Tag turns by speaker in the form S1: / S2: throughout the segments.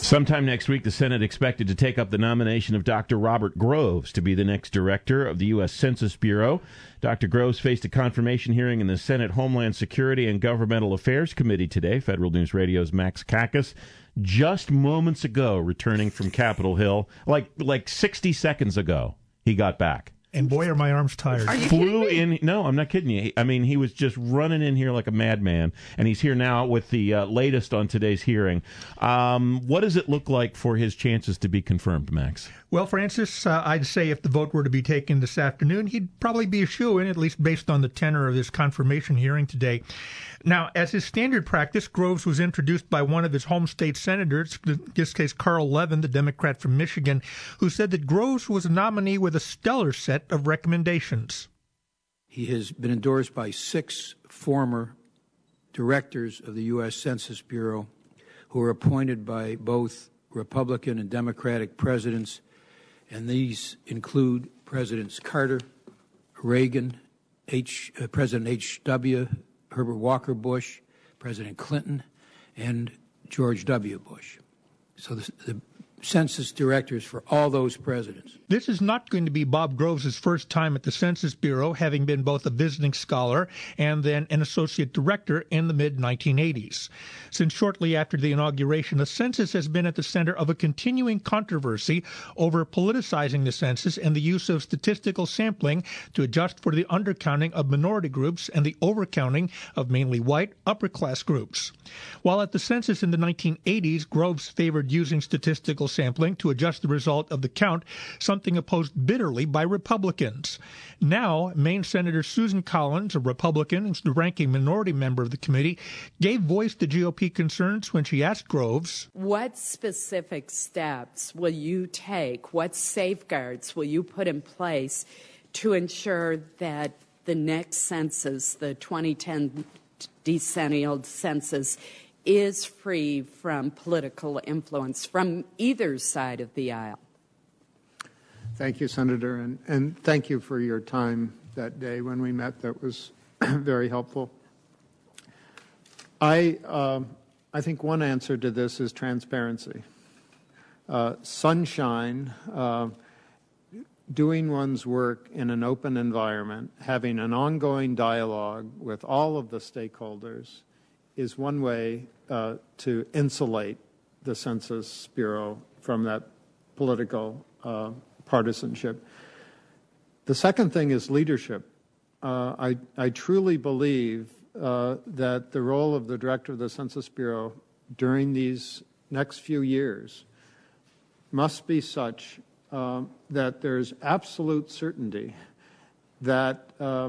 S1: Sometime next week, the Senate expected to take up the nomination of Dr. Robert Groves to be the next director of the U.S. Census Bureau. Dr. Groves faced a confirmation hearing in the Senate Homeland Security and Governmental Affairs Committee today. Federal News Radio's Max Kakis, just moments ago, returning from Capitol Hill, like 60 seconds ago, he got back.
S2: And boy, are my arms tired.
S3: Are you
S1: Flew in. No, I'm not kidding you. I mean, he was just running in here like a madman, and he's here now with the latest on today's hearing. What does it look like for his chances to be confirmed, Max?
S2: Well, Francis, I'd say if the vote were to be taken this afternoon, he'd probably be a shoo-in, at least based on the tenor of his confirmation hearing today. Now, as is standard practice, Groves was introduced by one of his home state senators, in this case Carl Levin, the Democrat from Michigan, who said that Groves was a nominee with a stellar set of recommendations.
S4: He has been endorsed by 6 former directors of the U.S. Census Bureau who were appointed by both Republican and Democratic presidents, and these include Presidents Carter, Reagan, President H.W., Herbert Walker Bush, President Clinton, and George W. Bush. So the census directors for all those presidents.
S2: This is not going to be Bob Groves' first time at the Census Bureau, having been both a visiting scholar and then an associate director in the mid-1980s. Since shortly after the inauguration, the census has been at the center of a continuing controversy over politicizing the census and the use of statistical sampling to adjust for the undercounting of minority groups and the overcounting of mainly white upper-class groups. While at the census in the 1980s, Groves favored using statistical sampling to adjust the result of the count, something opposed bitterly by Republicans. Now, Maine Senator Susan Collins, a Republican and the ranking minority member of the committee, gave voice to GOP concerns when she asked Groves,
S5: "What specific steps will you take? What safeguards will you put in place to ensure that the next census, the 2010 decennial census, is free from political influence from either side of the aisle?"
S6: Thank you, Senator, and thank you for your time that day when we met. That was very helpful. I think one answer to this is transparency. Sunshine, doing one's work in an open environment, having an ongoing dialogue with all of the stakeholders is one way to insulate the Census Bureau from that political partisanship. The second thing is leadership. I truly believe that the role of the director of the Census Bureau during these next few years must be such that there's absolute certainty that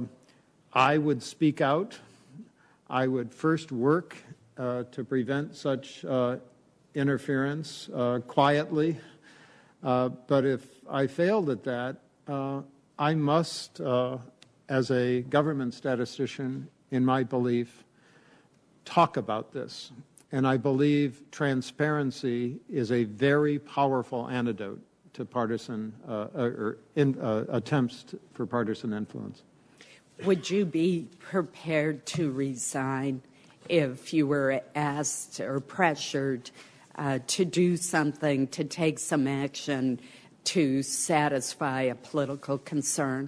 S6: I would speak out. I would first work to prevent such interference quietly. But if I failed at that, I must, as a government statistician, in my belief, talk about this. And I believe transparency is a very powerful antidote to partisan attempts for partisan influence.
S5: Would you be prepared to resign if you were asked or pressured to do something, to take some action to satisfy a political concern?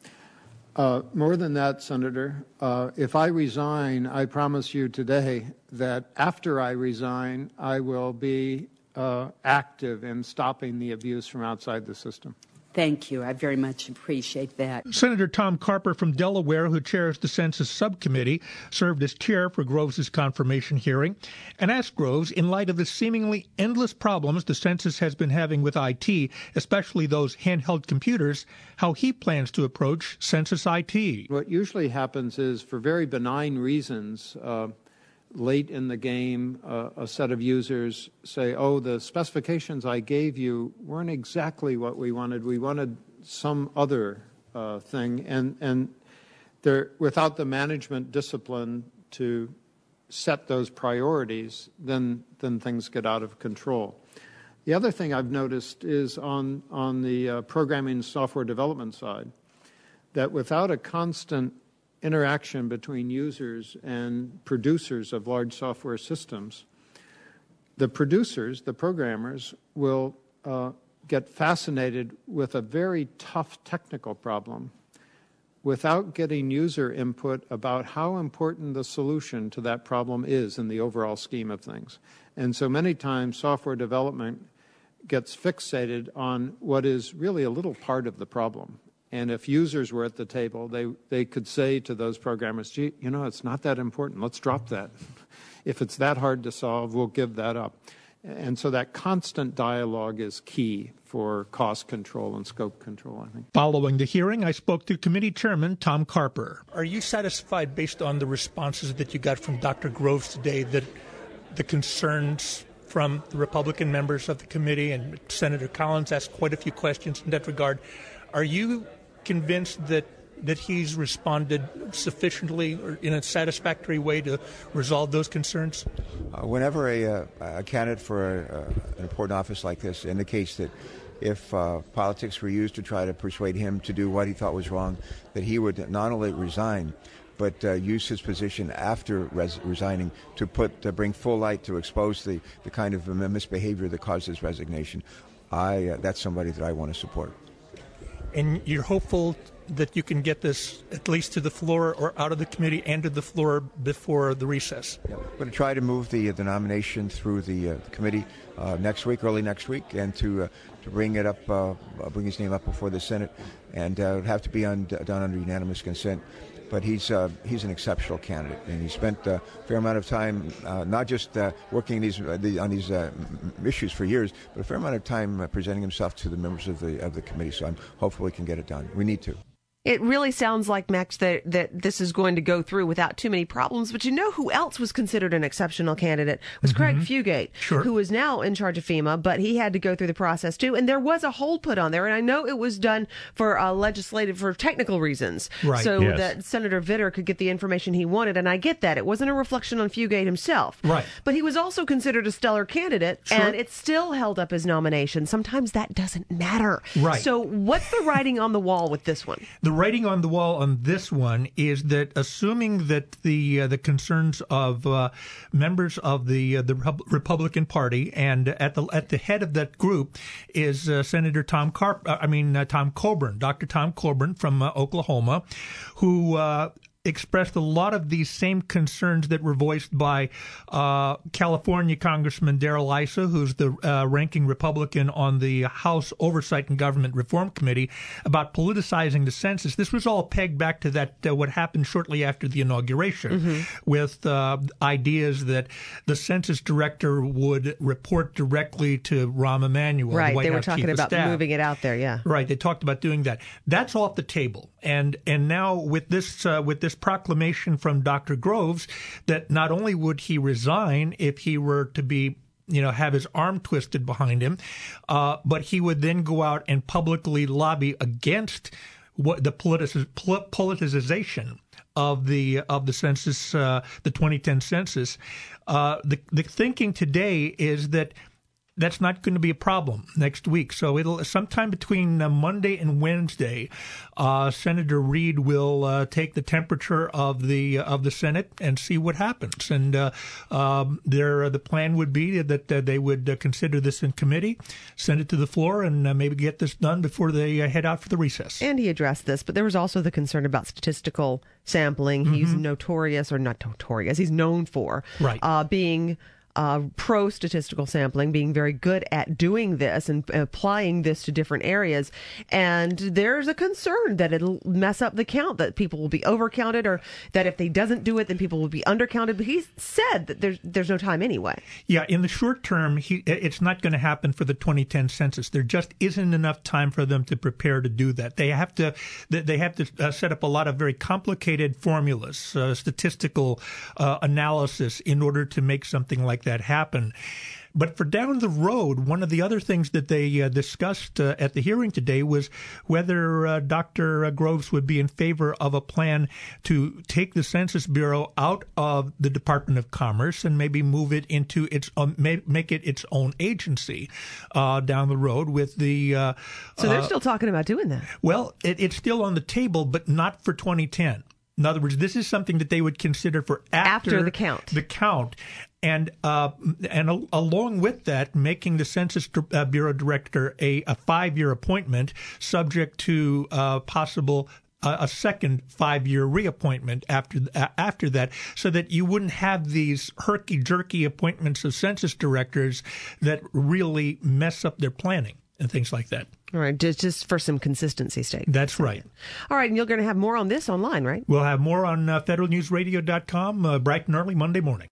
S6: More than that, Senator. If I resign, I promise you today that after I resign, I will be active in stopping the abuse from outside the system.
S5: Thank you. I very much appreciate that.
S2: Senator Tom Carper from Delaware, who chairs the Census Subcommittee, served as chair for Groves' confirmation hearing and asked Groves, in light of the seemingly endless problems the census has been having with IT, especially those handheld computers, how he plans to approach census IT.
S6: What usually happens is, for very benign reasons, late in the game, a set of users say, oh, the specifications I gave you weren't exactly what we wanted. We wanted some other thing. And they're, without the management discipline to set those priorities, then things get out of control. The other thing I've noticed is on the programming software development side, that without a constant interaction between users and producers of large software systems, the producers, the programmers, will get fascinated with a very tough technical problem without getting user input about how important the solution to that problem is in the overall scheme of things. And so many times software development gets fixated on what is really a little part of the problem. And if users were at the table, they could say to those programmers, gee, you know, it's not that important. Let's drop that. If it's that hard to solve, we'll give that up. And so that constant dialogue is key for cost control and scope control, I think.
S2: Following the hearing, I spoke to Committee Chairman Tom Carper. Are you satisfied, based on the responses that you got from Dr. Groves today, that the concerns from the Republican members of the committee, and Senator Collins asked quite a few questions in that regard, are you convinced that he's responded sufficiently or in a satisfactory way to resolve those concerns?
S3: Whenever a candidate for an important office like this indicates that if politics were used to try to persuade him to do what he thought was wrong, that he would not only resign, but use his position after resigning to bring full light to expose the kind of misbehavior that caused his resignation, that's somebody that I want to support.
S2: And you're hopeful that you can get this at least to the floor or out of the committee and to the floor before the recess?
S3: Yeah, we're going to try to move the nomination through the committee early next week, and to bring it up, bring his name up before the Senate, and it would have to be done under unanimous consent. But he's an exceptional candidate, and he spent a fair amount of time not just working on these issues for years, but a fair amount of time presenting himself to the members of the committee. So I'm hopeful we can get it done. We need to.
S7: It really sounds like, Max, that this is going to go through without too many problems. But you know who else was considered an exceptional candidate? Was Craig Fugate, who is now in charge of FEMA, but he had to go through the process too. And there was a hold put on there. And I know it was done for for technical reasons.
S2: Right.
S7: So that Senator Vitter could get the information he wanted. And I get that. It wasn't a reflection on Fugate himself.
S2: Right.
S7: But he was also considered a stellar candidate, and it still held up his nomination. Sometimes that doesn't matter.
S2: Right.
S7: So what's the writing on the wall with this one?
S2: The writing on the wall on this one is that, assuming that the concerns of members of the Republican Party, and at the head of that group is Senator Tom Coburn, Dr. Tom Coburn from Oklahoma, who expressed a lot of these same concerns that were voiced by California Congressman Darrell Issa, who's the ranking Republican on the House Oversight and Government Reform Committee, about politicizing the census. This was all pegged back to that what happened shortly after the inauguration, with ideas that the census director would report directly to Rahm Emanuel.
S7: Right,
S2: the White
S7: they were
S2: House
S7: talking
S2: Chief of
S7: about
S2: Staff.
S7: moving it out there, yeah.
S2: Right, they talked about doing that. That's off the table. And now with this proclamation from Dr. Groves that not only would he resign if he were to be, have his arm twisted behind him, but he would then go out and publicly lobby against the politicization of the census, the 2010 census. The thinking today is that that's not going to be a problem next week. So it'll sometime between Monday and Wednesday, Senator Reid will take the temperature of the Senate and see what happens. And the plan would be that they would consider this in committee, send it to the floor, and maybe get this done before they head out for the recess.
S7: And he addressed this, but there was also the concern about statistical sampling. He's notorious, or not notorious, he's known for being pro-statistical sampling, being very good at doing this and applying this to different areas. And there's a concern that it'll mess up the count, that people will be overcounted, or that if he doesn't do it, then people will be undercounted. But he said that there's no time anyway. Yeah,
S2: in the short term, it's not going to happen for the 2010 census. There just isn't enough time for them to prepare to do that. They have to set up a lot of very complicated formulas, statistical analysis, in order to make something like that happen. But for down the road, one of the other things that they discussed at the hearing today was whether Dr. Groves would be in favor of a plan to take the Census Bureau out of the Department of Commerce and maybe move it into make it its own agency down the road with the...
S7: So they're still talking about doing that?
S2: Well, it's still on the table, but not for 2010. In other words, this is something that they would consider for after
S7: the count.
S2: And along with that, making the Census Bureau director a 5-year appointment, subject to possible a second 5-year reappointment after that, so that you wouldn't have these herky-jerky appointments of census directors that really mess up their planning and things like that.
S7: All right, just for some consistency's sake.
S2: That's right.
S7: All right, and you're going to have more on this online, right?
S2: We'll have more on federalnewsradio.com bright and early Monday morning.